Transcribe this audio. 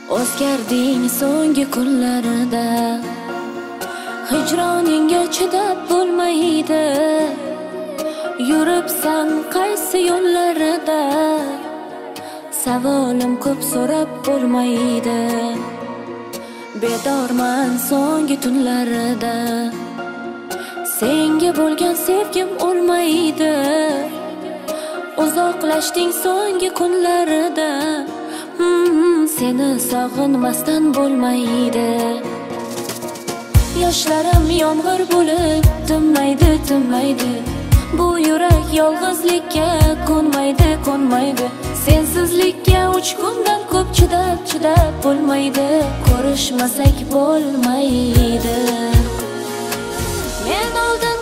O'zgarding so'nggi kunlarida, hijroningga chidab bo'lmaydi. Yuribsan qaysi yo'llarida, savolim ko'p so'rab bo'lmaydi. Bedorman so'nggi tunlarida, senga bo'lgan sevgim o'lmaydi. Uzoqlashding so'nggi kunlarida, seni sog'inmasdan bo'lmaydi. Yoshlarim yomg'ir bo'lib tinmaydi, tinmaydi. Bu yurak yolg'izlikka ko'nmaydi. Sensizlikka 3 kundan ko'p chidab bo'lmaydi. Ko'rishmasak bo'lmaydi. Men oldin